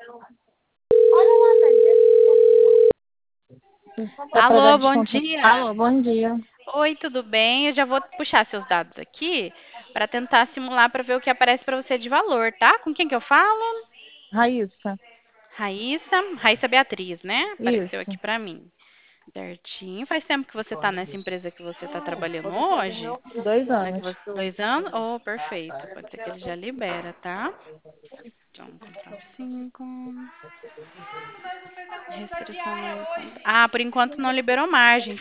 Vai pagar Alô, bom desconto. dia. Alô, bom dia. Oi, tudo bem? Eu já vou puxar seus dados aqui para tentar simular para ver o que aparece para você de valor, tá? Com quem que eu falo? Raíssa. Raíssa Beatriz, né? Apareceu Isso. aqui para mim. Certinho. Faz tempo que você está nessa empresa que você está trabalhando hoje? 2 anos. 2 anos? Oh, perfeito. Pode ser que ele já libera, tá? Então, contrato 5. Restrição não encontra. Ah, por enquanto não liberou margem.